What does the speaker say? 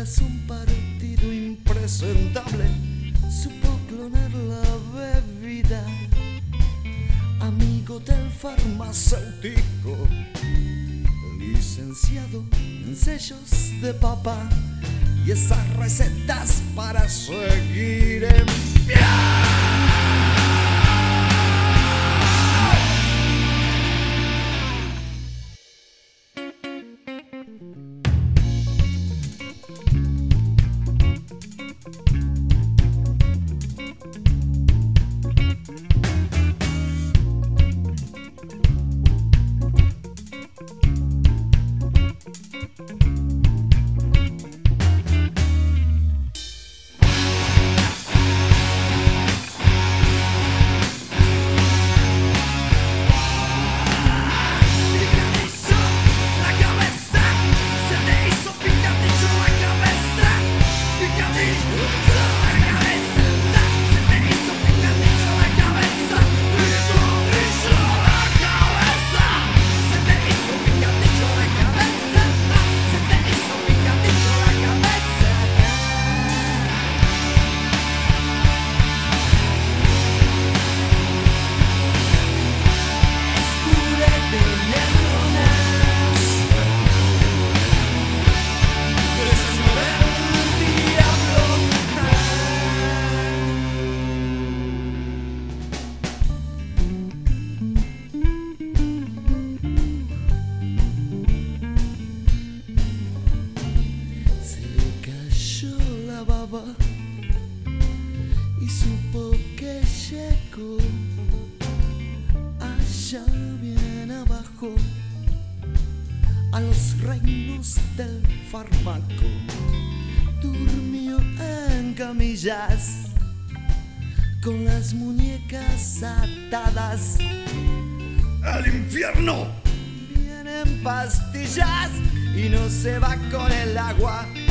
tras un partido impresentable supo clonar la bebida. Amigo del farmacéutico, licenciado en sellos de papa y esas recetas para seguir en pie. Y supo que llegó allá bien abajo a los reinos del fármaco. Durmió en camillas con las muñecas atadas. El infierno viene en pastillas y no se va con el agua.